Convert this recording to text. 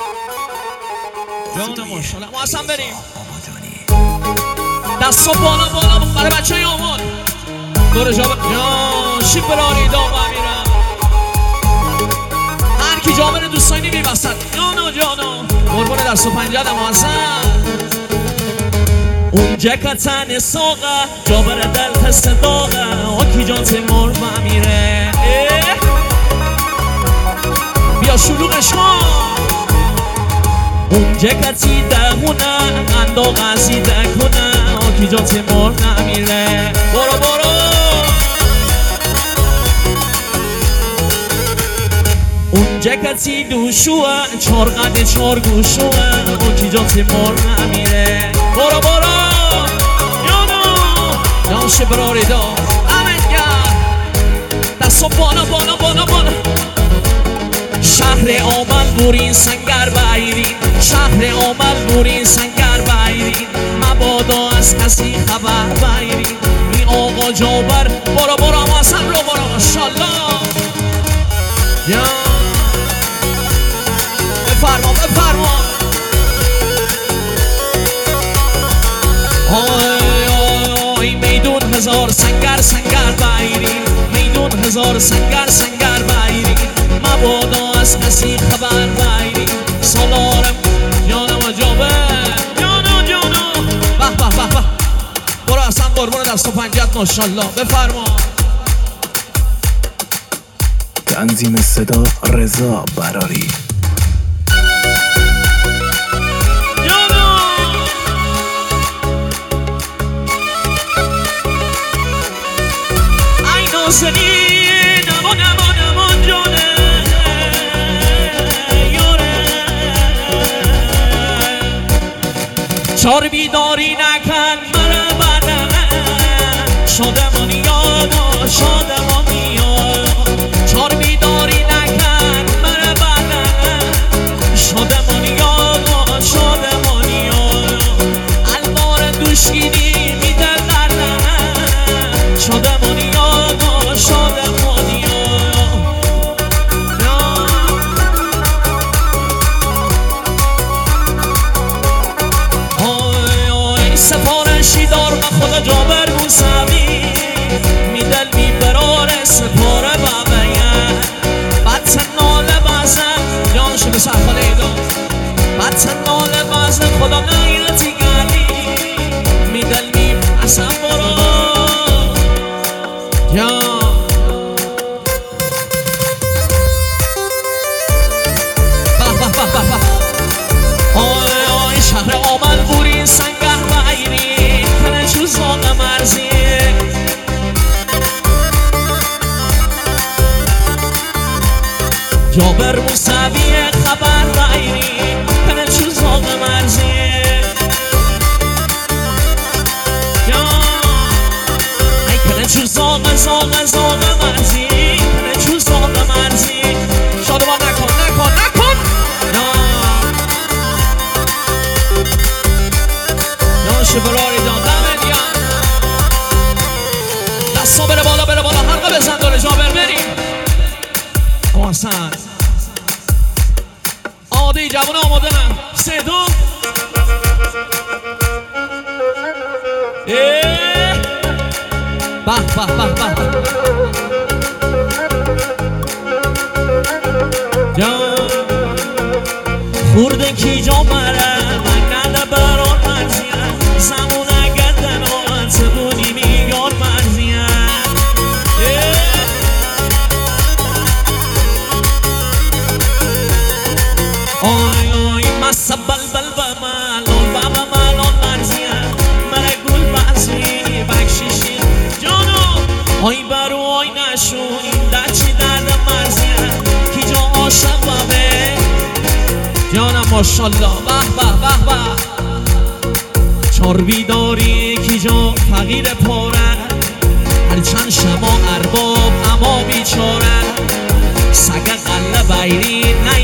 جان ماشاءالله. ما اصلا بریم دستو بالا بالا برای بچه های آمون دور جا یا شیب براری داغ امیرم هر کی جا بره دوستانی نمی بستن جانو جانو قربون دست و پنجه دم اصلا اونجا که تن ساقه جا بره دل تست داغه آکی جان تیمور و امیره بیا شلوغش کن اونجا که تی دهونه انداغ ازی دکنه آکی جان تیمور نمیره برو برو اونجا که تی دوشوه چار قده چار گوشوه آکی جان تیمور نمیره برو برو یانو یانش براری دا امنگر دستو بالا بالا بالا بالا شهر آمد بورین سنگر بایرین شهر آمد بورین سنگر بایرین مبادا از کسی خبر بایرین این آقا جابر برو برو ماسم رو برو ماشالله یا بفرما بفرما آی آی آی میدون هزار سنگر سنگر بایرین میدون هزار سنگر سنگر بایرین مبادا از کسی خبر بایرین سالارم جانم و جابه جانو جانو به به به به برو اصلا قربون دست و پنجت ماشالله بفرما تنظیم صدا رضا براری جانو ای نازنین نمو نمو نمو جانه چار بیداری نکن مرا بدنه شادمانی یادا شادمانی یادا چار بیداری نکن مرا بدنه شادمانی یادا شادمانی یادا الوار دوشگیری میده دردنه شادمانی یادا شادمانی سفارشی دار من خدا جابر موسوی میدل میبرار سپاره بابیه بعد ناله بازم جانشو به سرخاله داد بعد ناله بازم خدا نایتی گلی میدل میبرسم برو یا به به به به به آی آی شهر آمد بوری سنگر بایرین کنه چو زاغ مرزی جابر موسوی خبر بایرین کنه چو زاغ مرزی یا ای کنه چو زاغ زاغ زاغ مرزی کنه چو زاغ مرزی شادمان نکن نکن نکن شبراری دادم دیان دستا بره بالا حلقه بزن داره جابر بریم آسان آماده ای جوانه آماده نه سه دو به به به به جان خورده کی جا مره من نده بران مرزیه زمون اگر دنات بودی میگان مرزیه آی آی مسا بلبل به ملال بابا ملال مرزیه مره گل بازی بکشیشی جانو آی برو آی نشو این دچی درد مرزیه کی جا عاشق بابه جانم ماشالله به به به به چار بیداری کی جا فقیر پاره هرچند شما ارباب اما بیچاره سگ قله بایرین